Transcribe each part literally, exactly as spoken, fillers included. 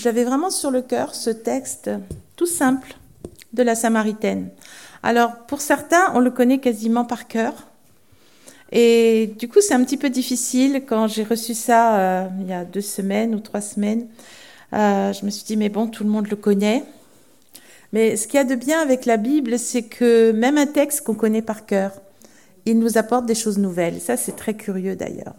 J'avais vraiment sur le cœur ce texte tout simple de la Samaritaine. Alors, pour certains, on le connaît quasiment par cœur. Et du coup, c'est un petit peu difficile. Quand j'ai reçu ça euh, il y a deux semaines ou trois semaines, euh, je me suis dit, mais bon, tout le monde le connaît. Mais ce qu'il y a de bien avec la Bible, c'est que même un texte qu'on connaît par cœur, il nous apporte des choses nouvelles. Ça, c'est très curieux d'ailleurs.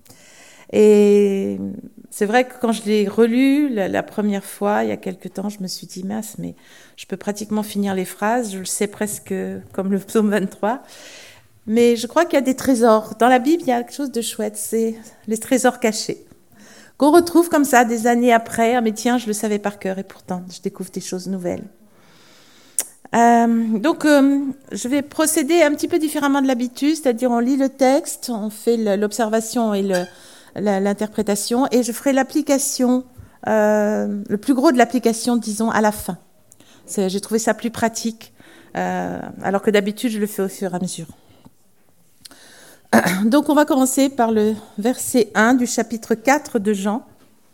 Et c'est vrai que quand je l'ai relu la, la première fois, il y a quelque temps, je me suis dit, mince, mais je peux pratiquement finir les phrases, je le sais presque comme le psaume vingt-trois. Mais je crois qu'il y a des trésors. Dans la Bible, il y a quelque chose de chouette, c'est les trésors cachés, qu'on retrouve comme ça des années après. Ah mais tiens, je le savais par cœur et pourtant, je découvre des choses nouvelles. Euh, donc, euh, je vais procéder un petit peu différemment de l'habitude, c'est-à-dire on lit le texte, on fait l'observation et le, la, l'interprétation, et je ferai l'application, euh, le plus gros de l'application, disons, à la fin. C'est, j'ai trouvé ça plus pratique, euh, alors que d'habitude, je le fais au fur et à mesure. Donc, on va commencer par le verset un du chapitre quatre de Jean.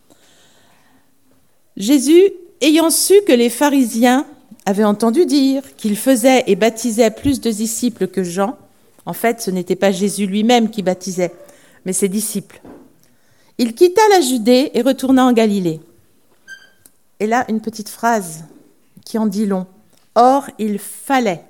Jésus, ayant su que les pharisiens avaient entendu dire qu'il faisait et baptisait plus de disciples que Jean, en fait, ce n'était pas Jésus lui-même qui baptisait, mais ses disciples. Il quitta la Judée et retourna en Galilée. Et là, une petite phrase qui en dit long. Or, il fallait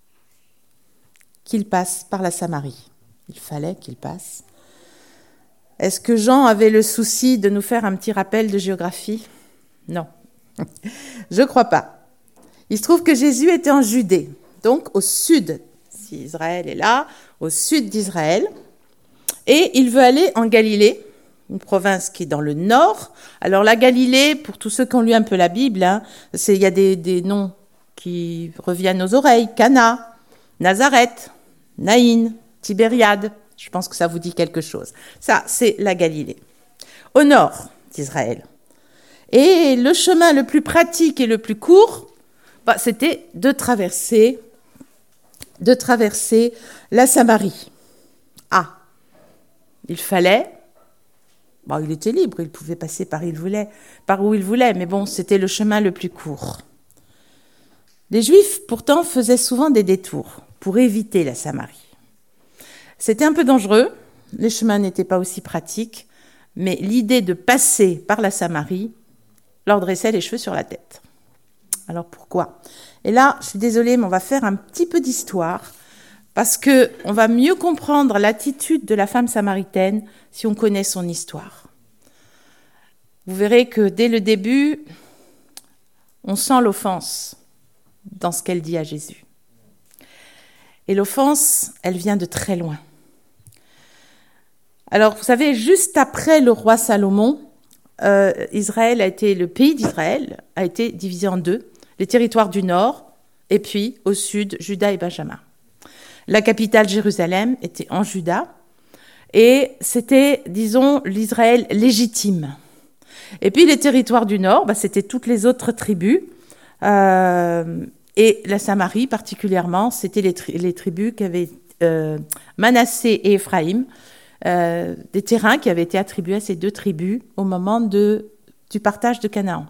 qu'il passe par la Samarie. Il fallait qu'il passe. Est-ce que Jean avait le souci de nous faire un petit rappel de géographie ? Non, je ne crois pas. Il se trouve que Jésus était en Judée, donc au sud, si Israël est là, au sud d'Israël, et il veut aller en Galilée, une province qui est dans le nord. Alors la Galilée, pour tous ceux qui ont lu un peu la Bible, hein, c'est, il y a des, des noms qui reviennent aux oreilles, Cana, Nazareth, Naïn, Tibériade, je pense que ça vous dit quelque chose. Ça, c'est la Galilée, au nord d'Israël. Et le chemin le plus pratique et le plus court, bah, c'était de traverser, de traverser la Samarie. Ah, il fallait, bon, il était libre, il pouvait passer par, il voulait, par où il voulait, mais bon, c'était le chemin le plus court. Les Juifs, pourtant, faisaient souvent des détours pour éviter la Samarie. C'était un peu dangereux, les chemins n'étaient pas aussi pratiques, mais l'idée de passer par la Samarie leur dressait les cheveux sur la tête. Alors pourquoi ? Et là, je suis désolée, mais on va faire un petit peu d'histoire, parce qu'on va mieux comprendre l'attitude de la femme samaritaine si on connaît son histoire. Vous verrez que dès le début, on sent l'offense dans ce qu'elle dit à Jésus. Et l'offense, elle vient de très loin. Alors, vous savez, juste après le roi Salomon, euh, Israël a été, le pays d'Israël a été divisé en deux, les territoires du nord et puis au sud, Juda et Benjamin. La capitale, Jérusalem, était en Juda et c'était, disons, l'Israël légitime. Et puis les territoires du nord, bah, c'était toutes les autres tribus euh, et la Samarie particulièrement, c'était les, tri- les tribus qui avaient euh, Manassé et Éphraïm, Euh, des terrains qui avaient été attribués à ces deux tribus au moment de, du partage de Canaan.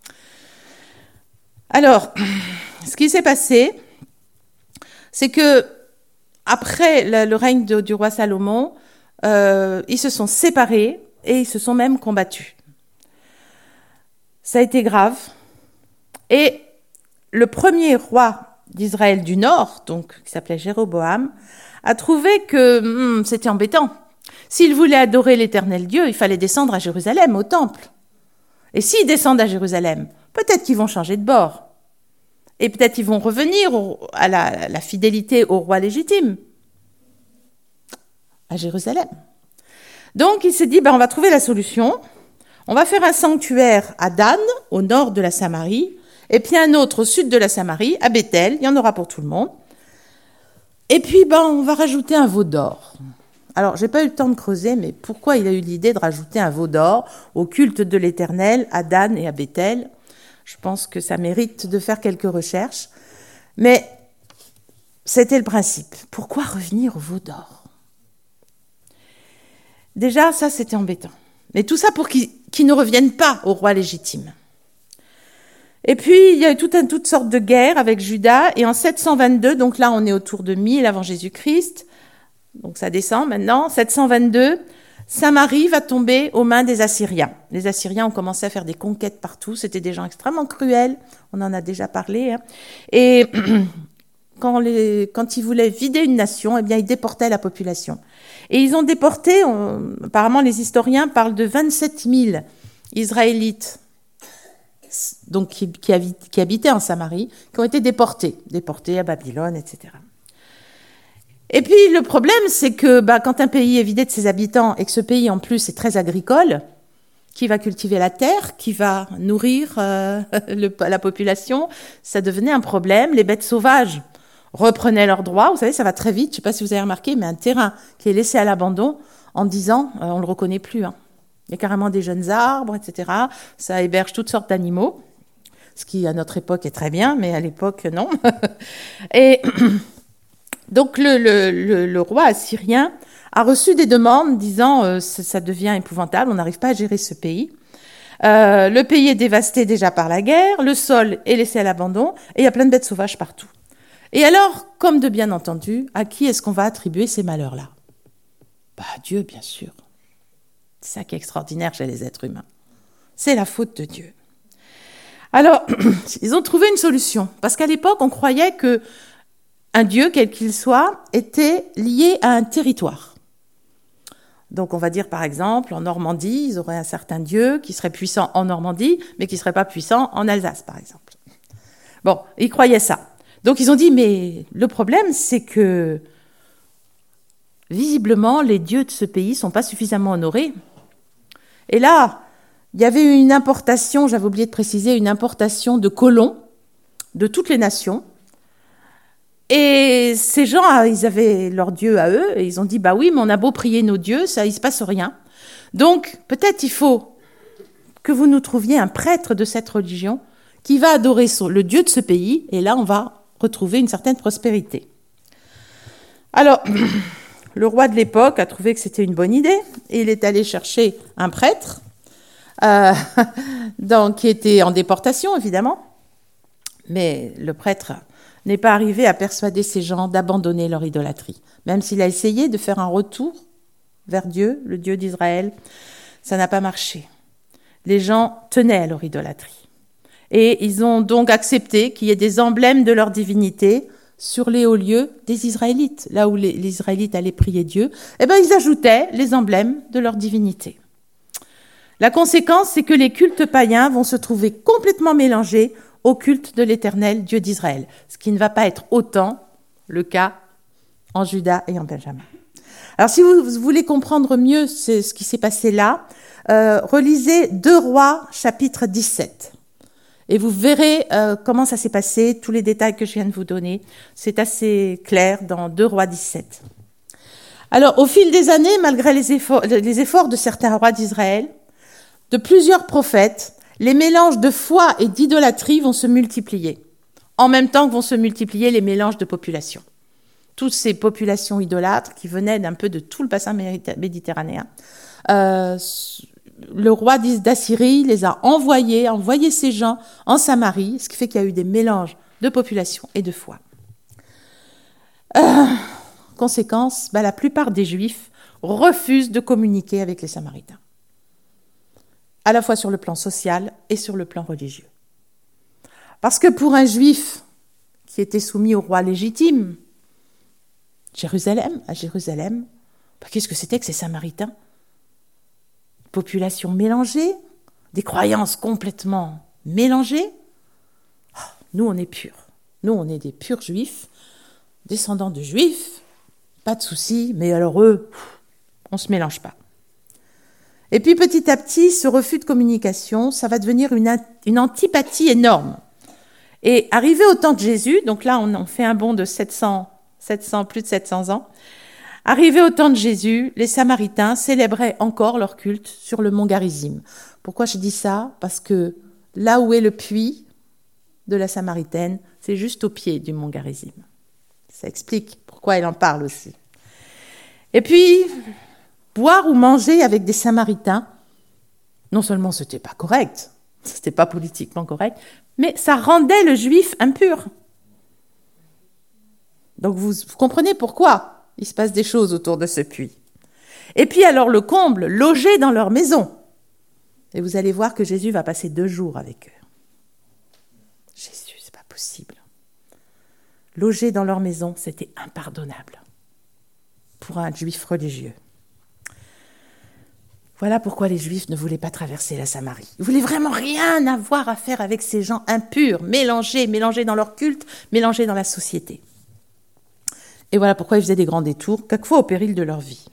Alors, ce qui s'est passé, c'est que après le, le règne de, du roi Salomon, euh, ils se sont séparés et ils se sont même combattus. Ça a été grave. Et le premier roi d'Israël du Nord, donc qui s'appelait Jéroboam, a trouvé que hum, c'était embêtant. S'ils voulaient adorer l'éternel Dieu, il fallait descendre à Jérusalem, au temple. Et s'ils descendent à Jérusalem, peut-être qu'ils vont changer de bord. Et peut-être qu'ils vont revenir au, à, la, à la fidélité au roi légitime, à Jérusalem. Donc il s'est dit, ben, on va trouver la solution. On va faire un sanctuaire à Dan, au nord de la Samarie, et puis un autre au sud de la Samarie, à Bethel, il y en aura pour tout le monde. Et puis, ben, on va rajouter un veau d'or. Alors, j'ai pas eu le temps de creuser, mais pourquoi il a eu l'idée de rajouter un veau d'or au culte de l'Éternel, à Dan et à Bethel ? Je pense que ça mérite de faire quelques recherches. Mais c'était le principe. Pourquoi revenir au veau d'or ? Déjà, ça, c'était embêtant. Mais tout ça pour qu'ils, qu'ils ne reviennent pas au roi légitime. Et puis, il y a eu tout un, toutes sortes de guerres avec Juda. Et en sept cent vingt-deux, donc là, on est autour de mille avant Jésus-Christ. Donc ça descend maintenant. sept cent vingt-deux, Samarie va tomber aux mains des Assyriens. Les Assyriens ont commencé à faire des conquêtes partout. C'était des gens extrêmement cruels. On en a déjà parlé. Hein. Et quand, les, quand ils voulaient vider une nation, eh bien, ils déportaient la population. Et ils ont déporté, on, apparemment les historiens parlent de vingt-sept mille Israélites, donc qui, qui, habit, qui habitaient en Samarie, qui ont été déportés, déportés à Babylone, et cetera. Et puis le problème, c'est que bah, quand un pays est vidé de ses habitants et que ce pays en plus est très agricole, qui va cultiver la terre, qui va nourrir euh, le, la population, ça devenait un problème. Les bêtes sauvages reprenaient leurs droits. Vous savez, ça va très vite. Je ne sais pas si vous avez remarqué, mais un terrain qui est laissé à l'abandon, en dix ans, euh, on ne le reconnaît plus. Hein. Il y a carrément des jeunes arbres, et cetera. Ça héberge toutes sortes d'animaux, ce qui, à notre époque, est très bien, mais à l'époque, non. Et donc, le, le, le, le roi assyrien a reçu des demandes disant euh, « ça devient épouvantable, on n'arrive pas à gérer ce pays. Euh, le pays est dévasté déjà par la guerre, le sol est laissé à l'abandon, et il y a plein de bêtes sauvages partout. » Et alors, comme de bien entendu, à qui est-ce qu'on va attribuer ces malheurs-là ? Bah, à Dieu, bien sûr. C'est ça qui est extraordinaire chez les êtres humains. C'est la faute de Dieu. Alors, ils ont trouvé une solution. Parce qu'à l'époque, on croyait que un Dieu, quel qu'il soit, était lié à un territoire. Donc, on va dire, par exemple, en Normandie, ils auraient un certain Dieu qui serait puissant en Normandie, mais qui ne serait pas puissant en Alsace, par exemple. Bon, ils croyaient ça. Donc, ils ont dit, mais le problème, c'est que, visiblement, les dieux de ce pays ne sont pas suffisamment honorés. Et là, il y avait eu une importation, j'avais oublié de préciser, une importation de colons de toutes les nations. Et ces gens, ils avaient leur Dieu à eux, et ils ont dit, bah oui, mais on a beau prier nos dieux, ça, il ne se passe rien. Donc, peut-être il faut que vous nous trouviez un prêtre de cette religion qui va adorer le Dieu de ce pays, et là, on va retrouver une certaine prospérité. Alors, le roi de l'époque a trouvé que c'était une bonne idée, et il est allé chercher un prêtre, euh, donc, qui était en déportation, évidemment, mais le prêtre n'est pas arrivé à persuader ces gens d'abandonner leur idolâtrie. Même s'il a essayé de faire un retour vers Dieu, le Dieu d'Israël, ça n'a pas marché. Les gens tenaient à leur idolâtrie. Et ils ont donc accepté qu'il y ait des emblèmes de leur divinité sur les hauts lieux des Israélites. Là où les, les Israélites allaient prier Dieu, eh ben, ils ajoutaient les emblèmes de leur divinité. La conséquence, c'est que les cultes païens vont se trouver complètement mélangés au culte de l'Éternel, Dieu d'Israël, ce qui ne va pas être autant le cas en Juda et en Benjamin. Alors, si vous, vous voulez comprendre mieux ce, ce qui s'est passé là, euh, relisez deux Rois, chapitre dix-sept. Et vous verrez euh, comment ça s'est passé, tous les détails que je viens de vous donner. C'est assez clair dans deux Rois dix-sept. Alors, au fil des années, malgré les efforts, les efforts de certains rois d'Israël, de plusieurs prophètes, les mélanges de foi et d'idolâtrie vont se multiplier, en même temps que vont se multiplier les mélanges de populations. Toutes ces populations idolâtres qui venaient d'un peu de tout le bassin méditerranéen, euh, le roi d'Assyrie les a envoyés, envoyé ces gens en Samarie, ce qui fait qu'il y a eu des mélanges de populations et de foi. Euh, conséquence, bah, la plupart des Juifs refusent de communiquer avec les Samaritains, à la fois sur le plan social et sur le plan religieux. Parce que pour un Juif qui était soumis au roi légitime, Jérusalem, à Jérusalem, bah, qu'est-ce que c'était que ces Samaritains ? Population mélangée, des croyances complètement mélangées. Oh, nous, on est purs. Nous, on est des purs Juifs, descendants de Juifs, pas de souci, mais alors eux, on ne se mélange pas. Et puis petit à petit, ce refus de communication, ça va devenir une, une antipathie énorme. Et arrivé au temps de Jésus, donc là on en fait un bond de sept cents, sept cents, plus de sept cents ans, arrivé au temps de Jésus, les Samaritains célébraient encore leur culte sur le mont Garizim. Pourquoi je dis ça ? Parce que là où est le puits de la Samaritaine, c'est juste au pied du mont Garizim. Ça explique pourquoi elle en parle aussi. Et puis, boire ou manger avec des Samaritains, non seulement c'était pas correct, c'était pas politiquement correct, mais ça rendait le juif impur. Donc vous, vous comprenez pourquoi il se passe des choses autour de ce puits. Et puis alors le comble, loger dans leur maison. Et vous allez voir que Jésus va passer deux jours avec eux. Jésus, c'est pas possible. Loger dans leur maison, c'était impardonnable pour un juif religieux. Voilà pourquoi les Juifs ne voulaient pas traverser la Samarie. Ils voulaient vraiment rien avoir à faire avec ces gens impurs, mélangés, mélangés dans leur culte, mélangés dans la société. Et voilà pourquoi ils faisaient des grands détours, quelquefois au péril de leur vie.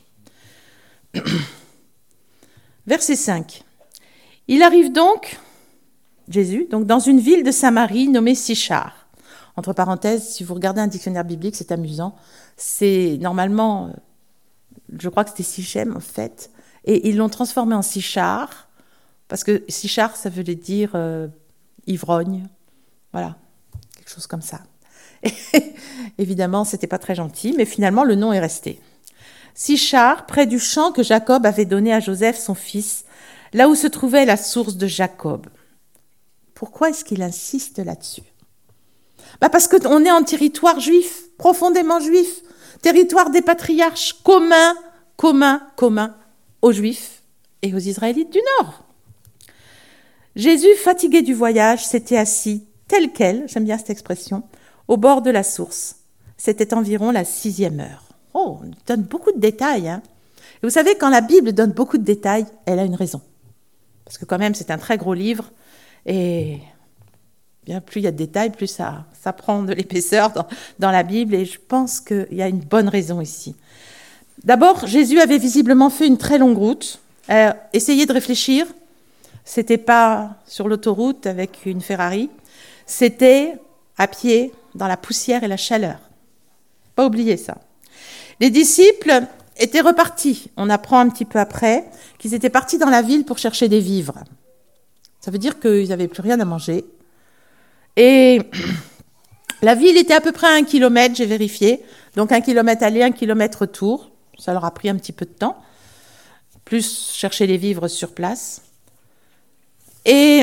Verset cinq. Il arrive donc, Jésus, donc dans une ville de Samarie nommée Sichar. Entre parenthèses, si vous regardez un dictionnaire biblique, c'est amusant. C'est normalement, je crois que c'était Sichem en fait, et ils l'ont transformé en Sichar, parce que Sichar, ça veut dire euh, ivrogne, voilà, quelque chose comme ça. Et, évidemment, c'était pas très gentil, mais finalement, le nom est resté. Sichar, près du champ que Jacob avait donné à Joseph, son fils, là où se trouvait la source de Jacob. Pourquoi est-ce qu'il insiste là-dessus ? Bah parce qu'on est en territoire juif, profondément juif, territoire des patriarches, commun, commun, commun aux Juifs et aux Israélites du Nord. Jésus, fatigué du voyage, s'était assis tel quel, j'aime bien cette expression, au bord de la source. C'était environ la sixième heure. Oh, on donne beaucoup de détails. Hein. Et vous savez, quand la Bible donne beaucoup de détails, elle a une raison. Parce que quand même, c'est un très gros livre. Et bien, plus il y a de détails, plus ça, ça prend de l'épaisseur dans, dans la Bible. Et je pense qu'il y a une bonne raison ici. D'abord, Jésus avait visiblement fait une très longue route. Euh, essayez de réfléchir. C'était pas sur l'autoroute avec une Ferrari. C'était à pied, dans la poussière et la chaleur. Pas oublier ça. Les disciples étaient repartis. On apprend un petit peu après qu'ils étaient partis dans la ville pour chercher des vivres. Ça veut dire qu'ils n'avaient plus rien à manger. Et la ville était à peu près à un kilomètre, j'ai vérifié. Donc un kilomètre aller, un kilomètre retour. Ça leur a pris un petit peu de temps. Plus chercher les vivres sur place. Et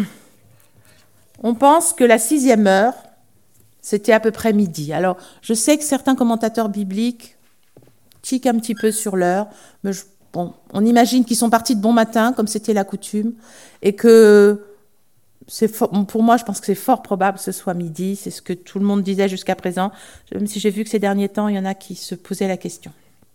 on pense que la sixième heure, c'était à peu près midi. Alors, je sais que certains commentateurs bibliques tiquent un petit peu sur l'heure, mais je, bon, on imagine qu'ils sont partis de bon matin, comme c'était la coutume, et que c'est for, pour moi, je pense que c'est fort probable que ce soit midi. C'est ce que tout le monde disait jusqu'à présent, même si j'ai vu que ces derniers temps, il y en a qui se posaient la question.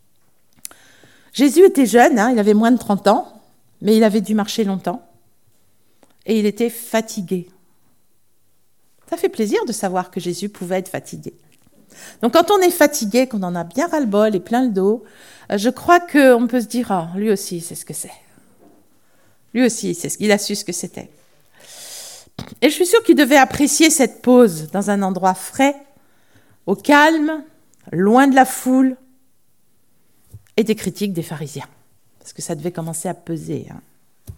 Jésus était jeune, hein, il avait moins de trente ans, mais il avait dû marcher longtemps, et il était fatigué. Ça fait plaisir de savoir que Jésus pouvait être fatigué. Donc quand on est fatigué, qu'on en a bien ras-le-bol et plein le dos, je crois qu'on peut se dire, ah, lui aussi, c'est ce que c'est. Lui aussi, c'est ce, il a su ce que c'était. Et je suis sûre qu'il devait apprécier cette pause dans un endroit frais, au calme, loin de la foule et des critiques des pharisiens. Parce que ça devait commencer à peser. Hein.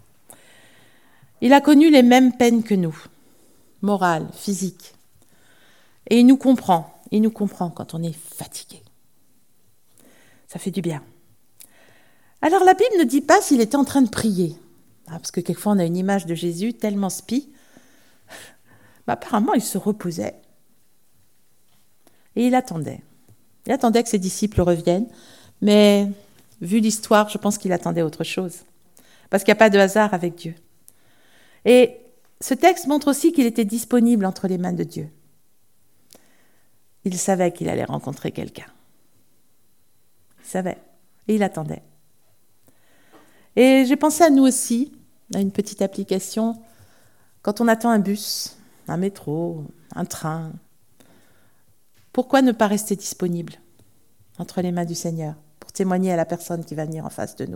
Il a connu les mêmes peines que nous. Morale, physique. Et il nous comprend, il nous comprend quand on est fatigué. Ça fait du bien. Alors la Bible ne dit pas s'il était en train de prier, ah, parce que quelquefois on a une image de Jésus tellement spi. Bah, apparemment il se reposait. Et il attendait. Il attendait que ses disciples reviennent, mais vu l'histoire, je pense qu'il attendait autre chose. Parce qu'il n'y a pas de hasard avec Dieu. Et ce texte montre aussi qu'il était disponible entre les mains de Dieu. Il savait qu'il allait rencontrer quelqu'un. Il savait. Et il attendait. Et j'ai pensé à nous aussi, à une petite application, quand on attend un bus, un métro, un train. Pourquoi ne pas rester disponible entre les mains du Seigneur pour témoigner à la personne qui va venir en face de nous ?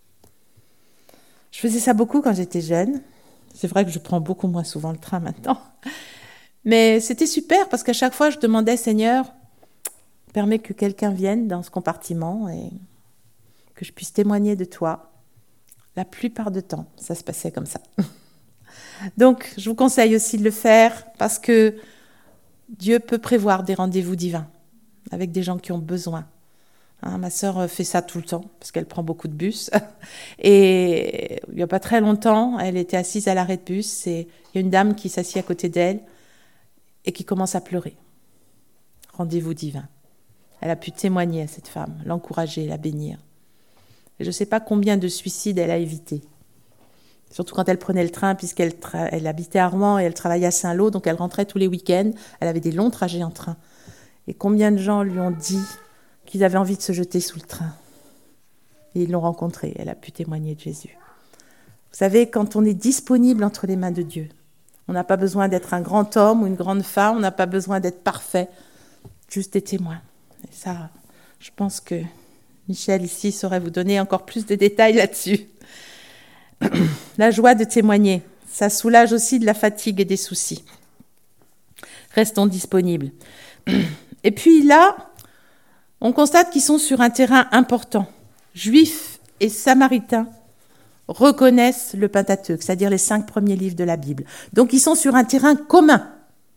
Je faisais ça beaucoup quand j'étais jeune. C'est vrai que je prends beaucoup moins souvent le train maintenant. Mais c'était super parce qu'à chaque fois, je demandais, Seigneur, permets que quelqu'un vienne dans ce compartiment et que je puisse témoigner de toi. La plupart du temps, ça se passait comme ça. Donc, je vous conseille aussi de le faire parce que Dieu peut prévoir des rendez-vous divins avec des gens qui ont besoin Hein, ma sœur fait ça tout le temps, parce qu'elle prend beaucoup de bus. Et il n'y a pas très longtemps, elle était assise à l'arrêt de bus, et il y a une dame qui s'assied à côté d'elle et qui commence à pleurer. Rendez-vous divin. Elle a pu témoigner à cette femme, l'encourager, la bénir. Et je ne sais pas combien de suicides elle a évité. Surtout quand elle prenait le train, puisqu'elle tra- elle habitait à Rouen et elle travaillait à Saint-Lô, donc elle rentrait tous les week-ends. Elle avait des longs trajets en train. Et combien de gens lui ont dit qu'ils avaient envie de se jeter sous le train. Et ils l'ont rencontrée. Elle a pu témoigner de Jésus. Vous savez, quand on est disponible entre les mains de Dieu, on n'a pas besoin d'être un grand homme ou une grande femme, on n'a pas besoin d'être parfait, juste des témoins. Et ça, je pense que Michel ici saurait vous donner encore plus de détails là-dessus. La joie de témoigner, ça soulage aussi de la fatigue et des soucis. Restons disponibles. Et puis là, on constate qu'ils sont sur un terrain important. Juifs et Samaritains reconnaissent le Pentateuque, c'est-à-dire les cinq premiers livres de la Bible. Donc ils sont sur un terrain commun,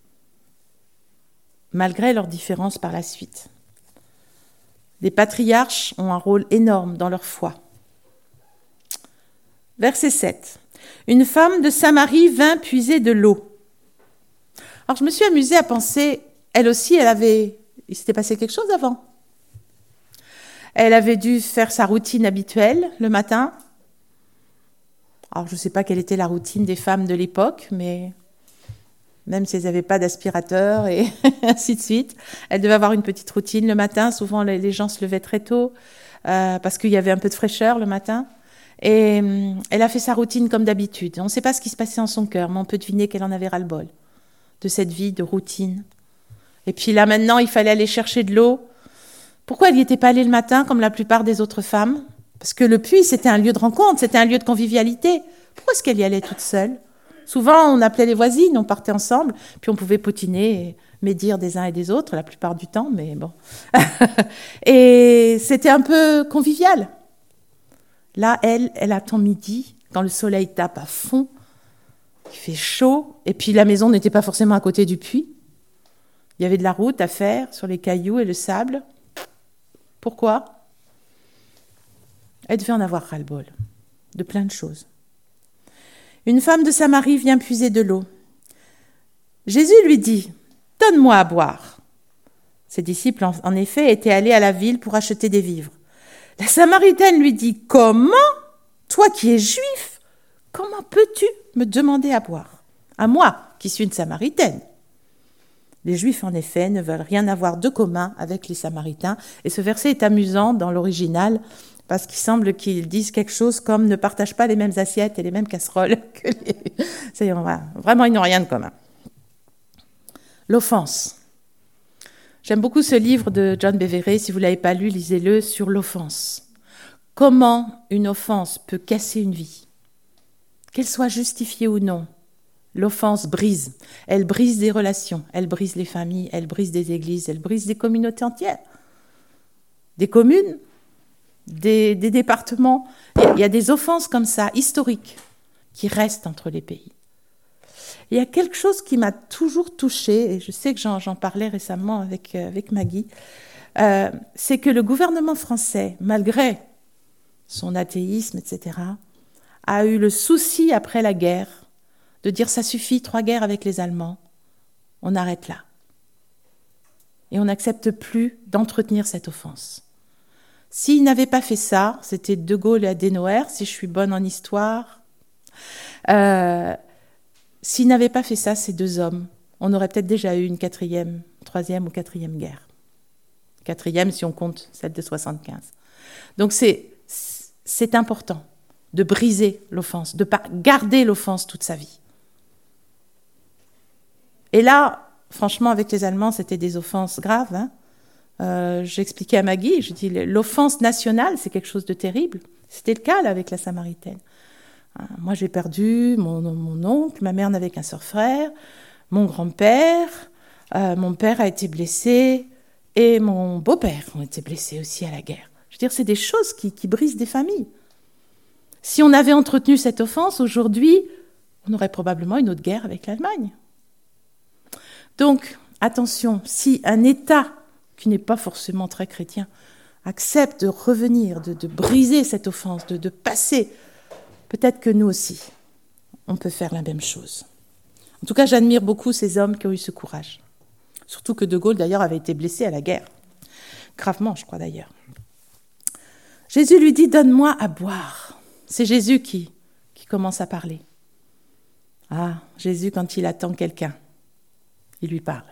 malgré leurs différences par la suite. Les patriarches ont un rôle énorme dans leur foi. Verset sept. Une femme de Samarie vint puiser de l'eau. Alors je me suis amusée à penser, elle aussi, elle avait, il s'était passé quelque chose avant. Elle avait dû faire sa routine habituelle le matin. Alors, je ne sais pas quelle était la routine des femmes de l'époque, mais même si elles n'avaient pas d'aspirateur et ainsi de suite, elles devaient avoir une petite routine le matin. Souvent, les gens se levaient très tôt euh, parce qu'il y avait un peu de fraîcheur le matin. Et euh, elle a fait sa routine comme d'habitude. On ne sait pas ce qui se passait en son cœur, mais on peut deviner qu'elle en avait ras-le-bol de cette vie de routine. Et puis là, maintenant, il fallait aller chercher de l'eau. Pourquoi elle n'y était pas allée le matin comme la plupart des autres femmes ? Parce que le puits, c'était un lieu de rencontre, c'était un lieu de convivialité. Pourquoi est-ce qu'elle y allait toute seule ? Souvent, on appelait les voisines, on partait ensemble, puis on pouvait potiner et médire des uns et des autres, la plupart du temps, mais bon. Et c'était un peu convivial. Là, elle, elle attend midi, quand le soleil tape à fond, il fait chaud, et puis la maison n'était pas forcément à côté du puits. Il y avait de la route à faire sur les cailloux et le sable. Pourquoi ? Elle devait en avoir ras-le-bol, de plein de choses. Une femme de Samarie vient puiser de l'eau. Jésus lui dit, « Donne-moi à boire. » Ses disciples, en, en effet, étaient allés à la ville pour acheter des vivres. La Samaritaine lui dit, « Comment ? Toi qui es juif, comment peux-tu me demander à boire ? À moi, qui suis une Samaritaine. » Les Juifs, en effet, ne veulent rien avoir de commun avec les Samaritains. Et ce verset est amusant dans l'original, parce qu'il semble qu'ils disent quelque chose comme « ne partagent pas les mêmes assiettes et les mêmes casseroles que les... » C'est, vraiment, ils n'ont rien de commun. L'offense. J'aime beaucoup ce livre de John Bevere. Si vous ne l'avez pas lu, lisez-le, sur l'offense. Comment une offense peut casser une vie, qu'elle soit justifiée ou non. L'offense brise. Elle brise des relations, elle brise les familles, elle brise des églises, elle brise des communautés entières. Des communes, des, des départements. Il y a des offenses comme ça, historiques, qui restent entre les pays. Il y a quelque chose qui m'a toujours touchée, et je sais que j'en, j'en parlais récemment avec, euh, avec Maggie, euh, c'est que le gouvernement français, malgré son athéisme, et cetera, a eu le souci après la guerre de dire ça suffit, trois guerres avec les Allemands, on arrête là. Et on n'accepte plus d'entretenir cette offense. S'ils n'avaient pas fait ça, c'était De Gaulle et Adenauer, si je suis bonne en histoire, euh, s'ils n'avaient pas fait ça, ces deux hommes, on aurait peut-être déjà eu une quatrième, troisième ou quatrième guerre. Quatrième si on compte celle de soixante-quinze. Donc c'est, c'est important de briser l'offense, de ne pas garder l'offense toute sa vie. Et là, franchement, avec les Allemands, c'était des offenses graves. Hein. Euh, j'expliquais à Maggie, je dis, l'offense nationale, c'est quelque chose de terrible. C'était le cas là, avec la Samaritaine. Euh, moi, j'ai perdu mon, mon oncle, ma mère n'avait qu'un seul frère, mon grand-père, euh, mon père a été blessé, et mon beau-père ont été blessés aussi à la guerre. Je veux dire, c'est des choses qui, qui brisent des familles. Si on avait entretenu cette offense, aujourd'hui, on aurait probablement une autre guerre avec l'Allemagne. Donc, attention, si un État qui n'est pas forcément très chrétien accepte de revenir, de, de briser cette offense, de, de passer. Peut-être que nous aussi, on peut faire la même chose. En tout cas, j'admire beaucoup ces hommes qui ont eu ce courage. Surtout que De Gaulle, d'ailleurs, avait été blessé à la guerre. Gravement, je crois, d'ailleurs. Jésus lui dit « Donne-moi à boire ». C'est Jésus qui, qui commence à parler. Ah, Jésus, quand il attend quelqu'un, il lui parle.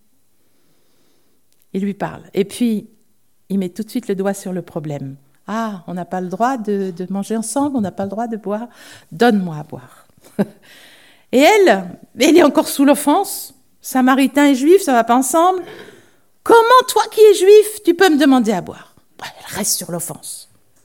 Il lui parle. Et puis, il met tout de suite le doigt sur le problème. Ah, on n'a pas le droit de, de manger ensemble, on n'a pas le droit de boire. Donne-moi à boire. Et elle, elle est encore sous l'offense. Samaritain et juif, ça ne va pas ensemble. Comment, toi qui es juif, tu peux me demander à boire? Elle reste sur l'offense.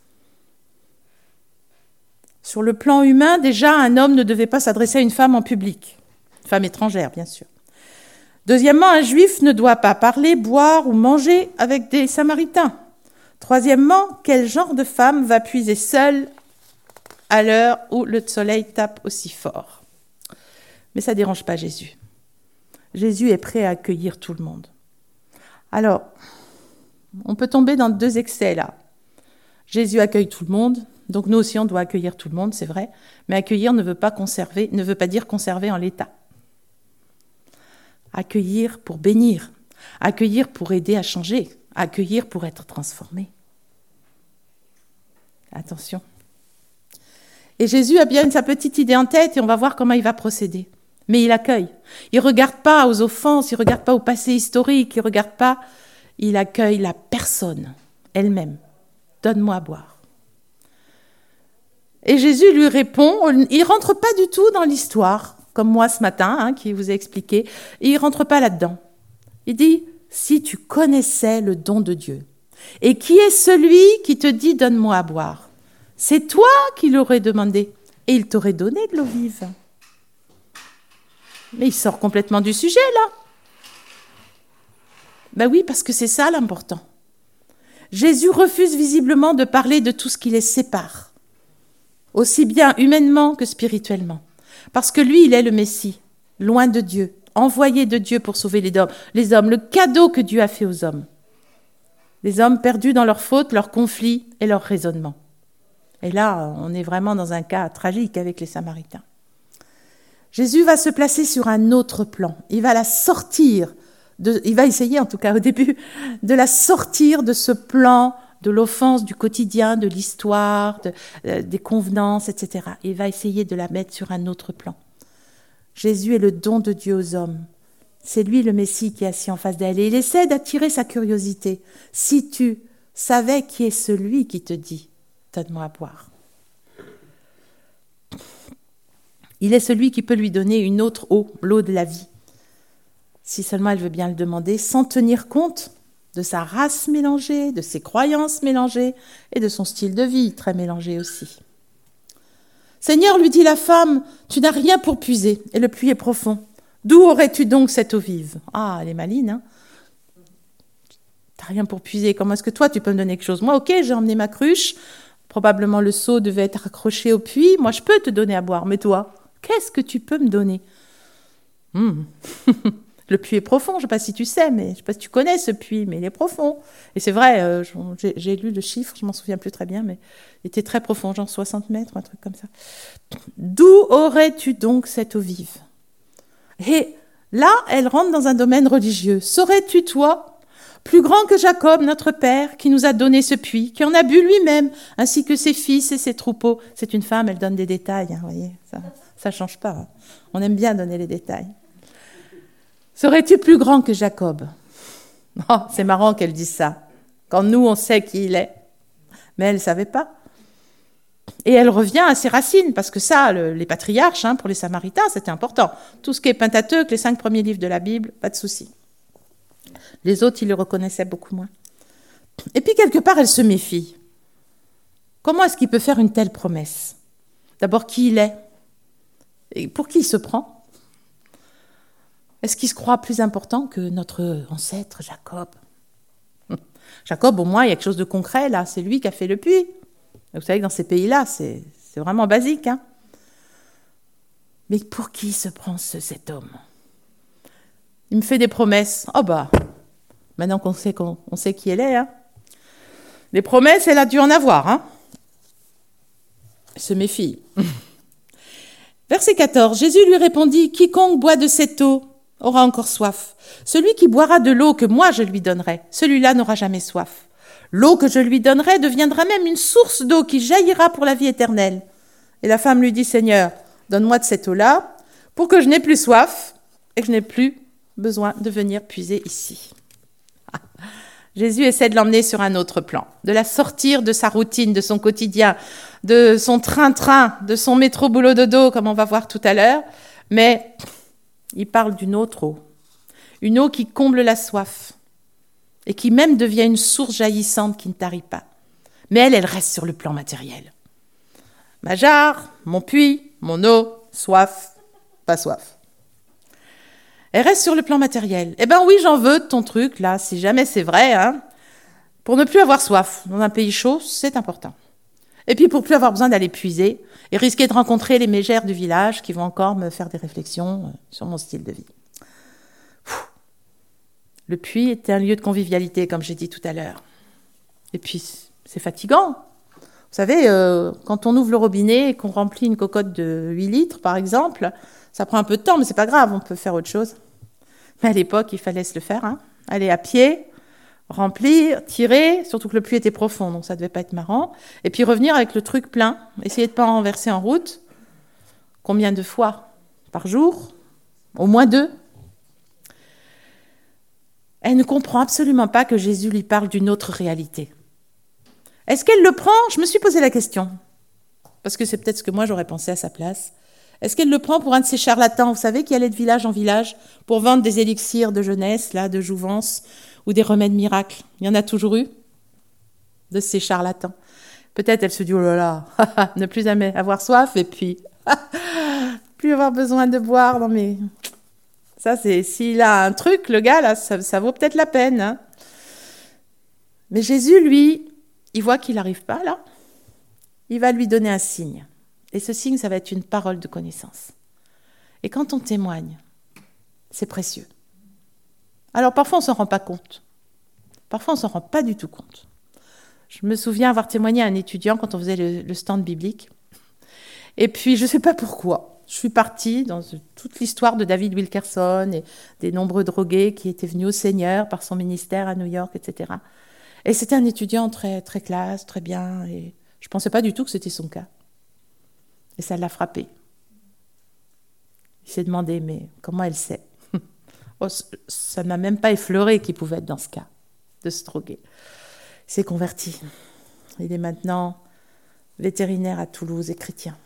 Sur le plan humain, déjà, un homme ne devait pas s'adresser à une femme en public. Une femme étrangère, bien sûr. Deuxièmement, un juif ne doit pas parler, boire ou manger avec des samaritains. Troisièmement, quel genre de femme va puiser seule à l'heure où le soleil tape aussi fort? Mais ça ne dérange pas Jésus. Jésus est prêt à accueillir tout le monde. Alors, on peut tomber dans deux excès là. Jésus accueille tout le monde, donc nous aussi on doit accueillir tout le monde, c'est vrai, mais accueillir ne veut pas conserver, ne veut pas dire conserver en l'état. Accueillir pour bénir, accueillir pour aider à changer, accueillir pour être transformé. Attention. Et Jésus a bien sa petite idée en tête et on va voir comment il va procéder. Mais il accueille. Il ne regarde pas aux offenses, il ne regarde pas au passé historique, il ne regarde pas, il accueille la personne elle-même. Donne-moi à boire. Et Jésus lui répond, il ne rentre pas du tout dans l'histoire, comme moi ce matin, hein, qui vous ai expliqué, il ne rentre pas là-dedans. Il dit, si tu connaissais le don de Dieu, et qui est celui qui te dit, donne-moi à boire, c'est toi qui l'aurais demandé, et il t'aurait donné de l'eau vive. Mais il sort complètement du sujet, là. Ben oui, parce que c'est ça l'important. Jésus refuse visiblement de parler de tout ce qui les sépare, aussi bien humainement que spirituellement. Parce que lui, il est le Messie, loin de Dieu, envoyé de Dieu pour sauver les hommes, les hommes, le cadeau que Dieu a fait aux hommes. Les hommes perdus dans leurs fautes, leurs conflits et leurs raisonnements. Et là, on est vraiment dans un cas tragique avec les Samaritains. Jésus va se placer sur un autre plan. Il va la sortir, de, il va essayer en tout cas au début, de la sortir de ce plan de l'offense du quotidien, de l'histoire, de, euh, des convenances, et cetera. Il va essayer de la mettre sur un autre plan. Jésus est le don de Dieu aux hommes. C'est lui le Messie qui est assis en face d'elle. Et il essaie d'attirer sa curiosité. Si tu savais qui est celui qui te dit « donne-moi à boire ». Il est celui qui peut lui donner une autre eau, l'eau de la vie. Si seulement elle veut bien le demander, sans tenir compte de sa race mélangée, de ses croyances mélangées et de son style de vie très mélangé aussi. Seigneur, lui dit la femme, tu n'as rien pour puiser et le puits est profond. D'où aurais-tu donc cette eau vive? Ah, elle est maline, hein? T'as rien pour puiser. Comment est-ce que toi, tu peux me donner quelque chose? Moi, ok, j'ai emmené ma cruche. Probablement le seau devait être accroché au puits. Moi, je peux te donner à boire, mais toi, qu'est-ce que tu peux me donner? hmm. Le puits est profond, je ne sais pas si tu sais, mais je ne sais pas si tu connais ce puits, mais il est profond. Et c'est vrai, euh, j'ai, j'ai lu le chiffre, je ne m'en souviens plus très bien, mais il était très profond, genre soixante mètres, un truc comme ça. D'où aurais-tu donc cette eau vive? Et là, elle rentre dans un domaine religieux. Saurais-tu, toi, plus grand que Jacob, notre père, qui nous a donné ce puits, qui en a bu lui-même, ainsi que ses fils et ses troupeaux? C'est une femme, elle donne des détails, hein, vous voyez, ça ne change pas. Hein. On aime bien donner les détails. Serais-tu plus grand que Jacob? Oh, c'est marrant qu'elle dise ça, quand nous, on sait qui il est. Mais elle ne savait pas. Et elle revient à ses racines, parce que ça, le, les patriarches, hein, pour les Samaritains, c'était important. Tout ce qui est Pentateuque, les cinq premiers livres de la Bible, pas de souci. Les autres, ils le reconnaissaient beaucoup moins. Et puis, quelque part, elle se méfie. Comment est-ce qu'il peut faire une telle promesse? D'abord, qui il est? Et pour qui il se prend? Est-ce qu'il se croit plus important que notre ancêtre Jacob? Jacob, au moins, il y a quelque chose de concret, là. C'est lui qui a fait le puits. Vous savez que dans ces pays-là, c'est, c'est vraiment basique. Hein. Mais pour qui se prend ce, cet homme? Il me fait des promesses. Oh bah, maintenant qu'on sait, qu'on, on sait qui elle est. Hein. Des promesses, elle a dû en avoir, hein. Elle se méfie. Verset quatorze, Jésus lui répondit, « Quiconque boit de cette eau aura encore soif. Celui qui boira de l'eau que moi je lui donnerai, celui-là n'aura jamais soif. L'eau que je lui donnerai deviendra même une source d'eau qui jaillira pour la vie éternelle. » Et la femme lui dit, « Seigneur, donne-moi de cette eau-là pour que je n'ai plus soif et que je n'ai plus besoin de venir puiser ici. » Jésus essaie de l'emmener sur un autre plan, de la sortir de sa routine, de son quotidien, de son train-train, de son métro-boulot-dodo, comme on va voir tout à l'heure. Mais il parle d'une autre eau, une eau qui comble la soif et qui même devient une source jaillissante qui ne tarit pas. Mais elle, elle reste sur le plan matériel. Ma jarre, mon puits, mon eau, soif, pas soif. Elle reste sur le plan matériel. Eh ben oui, j'en veux de ton truc, là, si jamais c'est vrai, hein. Pour ne plus avoir soif dans un pays chaud, c'est important. Et puis pour plus avoir besoin d'aller puiser et risquer de rencontrer les mégères du village qui vont encore me faire des réflexions sur mon style de vie. Le puits était un lieu de convivialité, comme j'ai dit tout à l'heure. Et puis, c'est fatigant. Vous savez, euh, quand on ouvre le robinet et qu'on remplit une cocotte de huit litres, par exemple, ça prend un peu de temps, mais c'est pas grave, on peut faire autre chose. Mais à l'époque, il fallait se le faire, hein. Aller à pied, remplir, tirer, surtout que le puits était profond, donc ça devait pas être marrant. Et puis revenir avec le truc plein, essayer de pas en renverser en route. Combien de fois par jour? Au moins deux. Elle ne comprend absolument pas que Jésus lui parle d'une autre réalité. Est-ce qu'elle le prend? Je me suis posé la question. Parce que c'est peut-être ce que moi j'aurais pensé à sa place. Est-ce qu'elle le prend pour un de ces charlatans, vous savez, qui allait de village en village pour vendre des élixirs de jeunesse, là, de jouvence, ou des remèdes miracles? Il y en a toujours eu, de ces charlatans. Peut-être elle se dit, oh là là, ne plus jamais avoir soif, et puis, plus avoir besoin de boire. Non mais, ça c'est, s'il a un truc, le gars, là, ça, ça vaut peut-être la peine, hein. Mais Jésus, lui, il voit qu'il n'arrive pas, là. Il va lui donner un signe. Et ce signe, ça va être une parole de connaissance. Et quand on témoigne, c'est précieux. Alors parfois, on ne s'en rend pas compte. Parfois, on ne s'en rend pas du tout compte. Je me souviens avoir témoigné à un étudiant quand on faisait le, le stand biblique. Et puis, je ne sais pas pourquoi, je suis partie dans toute l'histoire de David Wilkerson et des nombreux drogués qui étaient venus au Seigneur par son ministère à New York, et cetera. Et c'était un étudiant très, très classe, très bien. Et je ne pensais pas du tout que c'était son cas. Et ça l'a frappé. Il s'est demandé, mais comment elle sait? Oh, ça ne m'a même pas effleuré qu'il pouvait être dans ce cas, de se droguer. Il s'est converti. Il est maintenant vétérinaire à Toulouse et chrétien.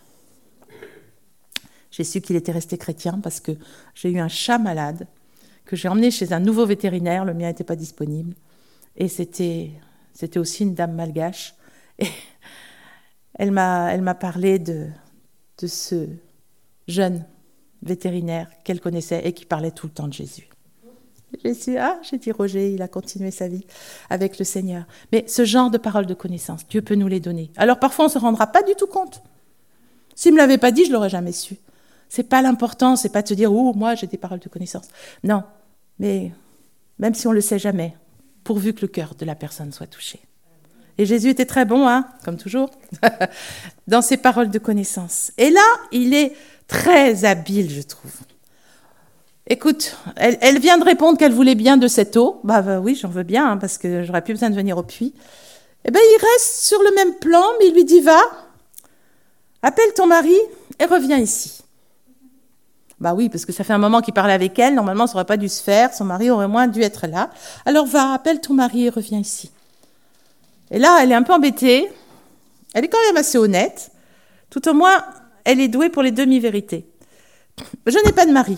J'ai su qu'il était resté chrétien parce que j'ai eu un chat malade que j'ai emmené chez un nouveau vétérinaire. Le mien n'était pas disponible. Et c'était, c'était aussi une dame malgache. Et elle m'a, elle m'a parlé de... de ce jeune vétérinaire qu'elle connaissait et qui parlait tout le temps de Jésus. J'ai dit, ah, j'ai dit, Roger, il a continué sa vie avec le Seigneur. Mais ce genre de paroles de connaissance, Dieu peut nous les donner. Alors parfois, on ne se rendra pas du tout compte. S'il ne me l'avait pas dit, je ne l'aurais jamais su. Ce n'est pas l'important, ce n'est pas de se dire, oh, moi, j'ai des paroles de connaissance. Non, mais même si on ne le sait jamais, pourvu que le cœur de la personne soit touché. Et Jésus était très bon, hein, comme toujours, dans ses paroles de connaissance. Et là, il est très habile, je trouve. Écoute, elle, elle vient de répondre qu'elle voulait bien de cette eau. Bah, bah oui, j'en veux bien, hein, parce que j'aurais plus besoin de venir au puits. Eh bien, il reste sur le même plan, mais il lui dit, va, appelle ton mari et reviens ici. Bah oui, parce que ça fait un moment qu'il parlait avec elle. Normalement, ça n'aurait pas dû se faire. Son mari aurait moins dû être là. Alors va, appelle ton mari et reviens ici. Et là, elle est un peu embêtée. Elle est quand même assez honnête. Tout au moins, elle est douée pour les demi-vérités. Je n'ai pas de mari.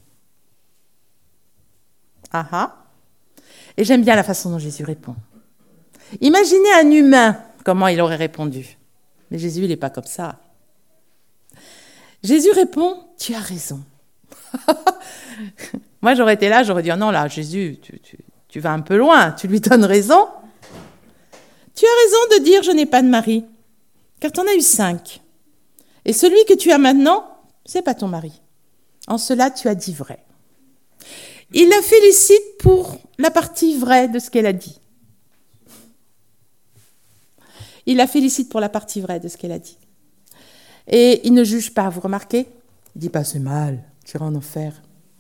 Ah ah. Et j'aime bien la façon dont Jésus répond. Imaginez un humain, comment il aurait répondu. Mais Jésus, il n'est pas comme ça. Jésus répond, tu as raison. Moi, j'aurais été là, j'aurais dit, oh non, là, Jésus, tu, tu, tu vas un peu loin, tu lui donnes raison. Tu as raison de dire, je n'ai pas de mari, car tu en as eu cinq. Et celui que tu as maintenant, c'est pas ton mari. En cela, tu as dit vrai. Il la félicite pour la partie vraie de ce qu'elle a dit. Il la félicite pour la partie vraie de ce qu'elle a dit. Et il ne juge pas, vous remarquez ? Il ne dit pas « c'est mal, tu iras en enfer ».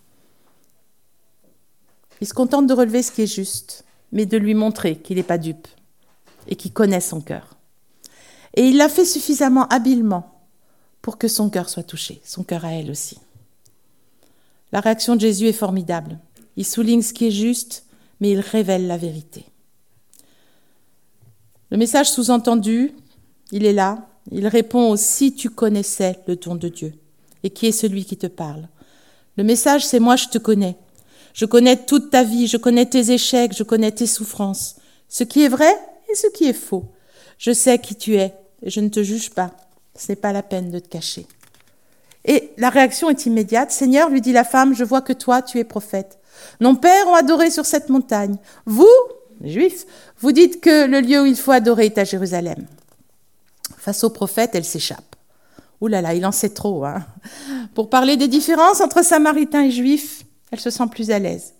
Il se contente de relever ce qui est juste, mais de lui montrer qu'il n'est pas dupe et qu'il connaît son cœur. Et il l'a fait suffisamment habilement pour que son cœur soit touché, son cœur à elle aussi. La réaction de Jésus est formidable. Il souligne ce qui est juste, mais il révèle la vérité. Le message sous-entendu, il est là. Il répond au « si tu connaissais le don de Dieu » et qui est celui qui te parle. Le message, c'est « moi, je te connais. Je connais toute ta vie, je connais tes échecs, je connais tes souffrances. Ce qui est vrai et ce qui est faux. Je sais qui tu es et je ne te juge pas. Ce n'est pas la peine de te cacher. » Et la réaction est immédiate. « Seigneur, lui dit la femme, je vois que toi, tu es prophète. Nos pères ont adoré sur cette montagne. Vous, les Juifs, vous dites que le lieu où il faut adorer est à Jérusalem. » Face au prophète, elle s'échappe. Ouh là là, il en sait trop. Hein. Pour parler des différences entre Samaritains et Juifs, elle se sent plus à l'aise.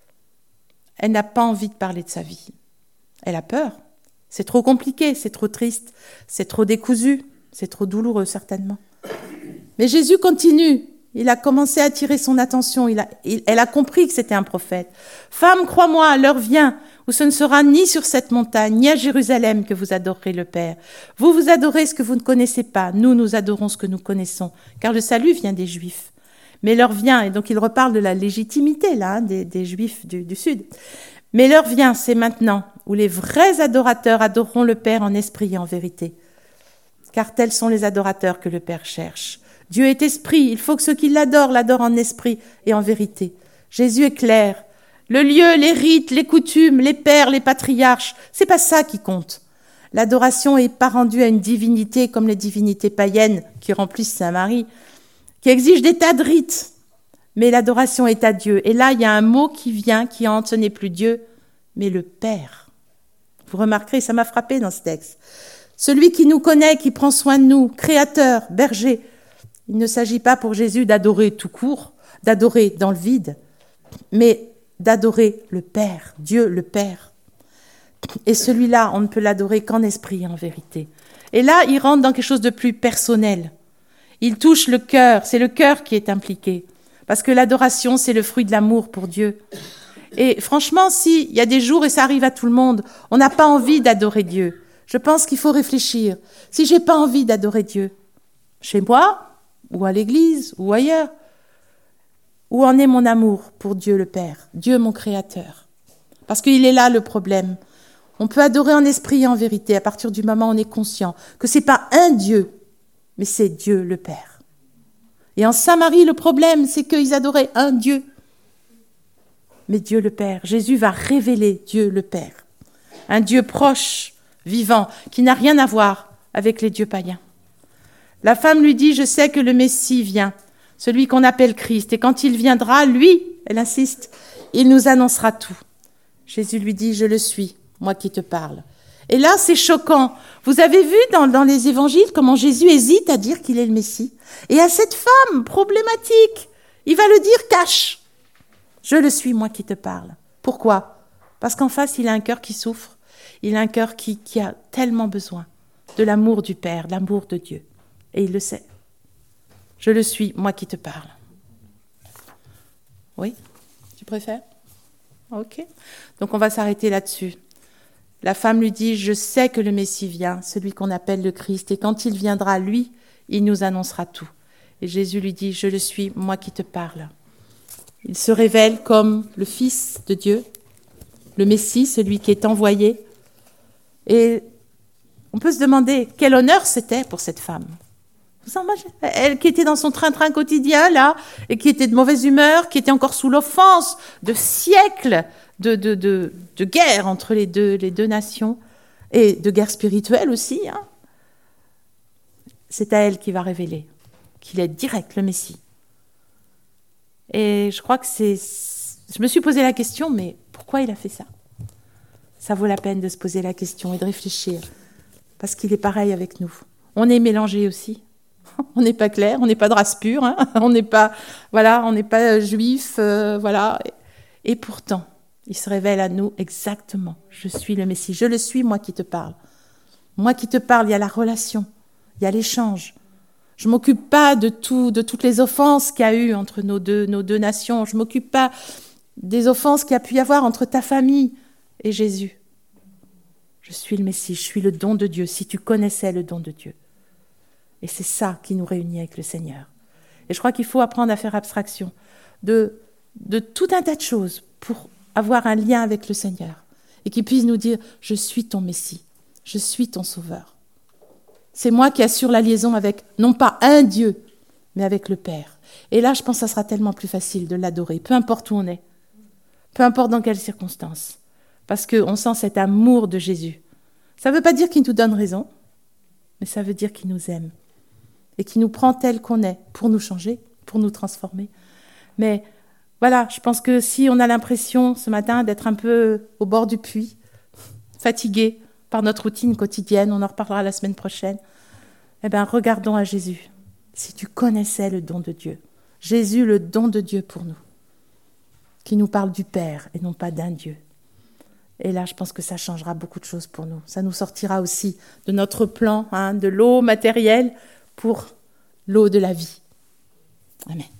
Elle n'a pas envie de parler de sa vie. Elle a peur. C'est trop compliqué, c'est trop triste, c'est trop décousu, c'est trop douloureux certainement. Mais Jésus continue. Il a commencé à attirer son attention. Il a, il, elle a compris que c'était un prophète. « Femme, crois-moi, l'heure vient où ce ne sera ni sur cette montagne, ni à Jérusalem que vous adorerez le Père. Vous, vous adorez ce que vous ne connaissez pas. Nous, nous adorons ce que nous connaissons. Car le salut vient des Juifs. Mais l'heure vient, et donc il reparle de la légitimité là, hein, des, des Juifs du, du Sud. Mais l'heure vient, c'est maintenant, où les vrais adorateurs adoreront le Père en esprit et en vérité. Car tels sont les adorateurs que le Père cherche. Dieu est esprit, il faut que ceux qui l'adorent l'adorent en esprit et en vérité. Jésus est clair. Le lieu, les rites, les coutumes, les pères, les patriarches, c'est pas ça qui compte. L'adoration est pas rendue à une divinité comme les divinités païennes qui remplissent Saint-Marie, qui exigent des tas de rites. Mais l'adoration est à Dieu. Et là, il y a un mot qui vient, qui hante, ce n'est plus Dieu, mais le Père. Vous remarquerez, ça m'a frappé dans ce texte. Celui qui nous connaît, qui prend soin de nous, créateur, berger. Il ne s'agit pas pour Jésus d'adorer tout court, d'adorer dans le vide, mais d'adorer le Père, Dieu le Père. Et celui-là, on ne peut l'adorer qu'en esprit et en vérité. Et là, il rentre dans quelque chose de plus personnel. Il touche le cœur, c'est le cœur qui est impliqué. Parce que l'adoration, c'est le fruit de l'amour pour Dieu. Et franchement, s'il y a des jours, et ça arrive à tout le monde, on n'a pas envie d'adorer Dieu. Je pense qu'il faut réfléchir. Si j'ai pas envie d'adorer Dieu, chez moi, ou à l'église, ou ailleurs, où en est mon amour pour Dieu le Père, Dieu mon Créateur? Parce qu'il est là le problème. On peut adorer en esprit et en vérité à partir du moment où on est conscient que c'est pas un Dieu, mais c'est Dieu le Père. Et en Samarie, le problème, c'est qu'ils adoraient un Dieu, mais Dieu le Père. Jésus va révéler Dieu le Père. Un Dieu proche, vivant, qui n'a rien à voir avec les dieux païens. La femme lui dit, je sais que le Messie vient, celui qu'on appelle Christ, et quand il viendra, lui, elle insiste, il nous annoncera tout. Jésus lui dit, je le suis, moi qui te parle. Et là, c'est choquant. Vous avez vu dans, dans les évangiles comment Jésus hésite à dire qu'il est le Messie. Et à cette femme problématique, il va le dire cash. Je le suis, moi qui te parle. Pourquoi? Parce qu'en face, il a un cœur qui souffre. Il a un cœur qui, qui a tellement besoin de l'amour du Père, de l'amour de Dieu. Et il le sait. Je le suis, moi qui te parle. Oui? Tu préfères? Ok. Donc on va s'arrêter là-dessus. La femme lui dit, je sais que le Messie vient, celui qu'on appelle le Christ, et quand il viendra, lui, il nous annoncera tout. Et Jésus lui dit, je le suis, moi qui te parle. Il se révèle comme le Fils de Dieu, le Messie, celui qui est envoyé. Et on peut se demander quel honneur c'était pour cette femme. Vous en imaginez ? Elle qui était dans son train-train quotidien, là, et qui était de mauvaise humeur, qui était encore sous l'offense de siècles de, de, de, de guerre entre les deux, les deux nations, et de guerre spirituelle aussi. Hein. C'est à elle qui va révéler qu'il est direct le Messie. Et je crois que c'est... Je me suis posé la question, mais pourquoi il a fait ça ? Ça vaut la peine de se poser la question et de réfléchir, parce qu'il est pareil avec nous. On est mélangés aussi. On n'est pas clair, on n'est pas de race pure, hein, on n'est pas, voilà, on n'est pas juif, euh, voilà. Et pourtant, il se révèle à nous exactement. Je suis le Messie, je le suis, moi qui te parle. Moi qui te parle, il y a la relation, il y a l'échange. Je ne m'occupe pas de, tout, de toutes les offenses qu'il y a eu entre nos deux, nos deux nations. Je ne m'occupe pas des offenses qu'il y a pu y avoir entre ta famille et Jésus. Je suis le Messie, je suis le don de Dieu, si tu connaissais le don de Dieu. Et c'est ça qui nous réunit avec le Seigneur. Et je crois qu'il faut apprendre à faire abstraction de, de tout un tas de choses pour avoir un lien avec le Seigneur. Et qu'il puisse nous dire, je suis ton Messie, je suis ton Sauveur. C'est moi qui assure la liaison avec, non pas un Dieu, mais avec le Père. Et là, je pense que ça sera tellement plus facile de l'adorer, peu importe où on est, peu importe dans quelles circonstances, parce qu'on sent cet amour de Jésus. Ça ne veut pas dire qu'il nous donne raison, mais ça veut dire qu'il nous aime et qu'il nous prend tel qu'on est pour nous changer, pour nous transformer. Mais voilà, je pense que si on a l'impression ce matin d'être un peu au bord du puits, fatigué par notre routine quotidienne, on en reparlera la semaine prochaine, eh bien, regardons à Jésus. Si tu connaissais le don de Dieu, Jésus, le don de Dieu pour nous, qui nous parle du Père et non pas d'un Dieu. Et là, je pense que ça changera beaucoup de choses pour nous. Ça nous sortira aussi de notre plan, hein, de l'eau matérielle pour l'eau de la vie. Amen.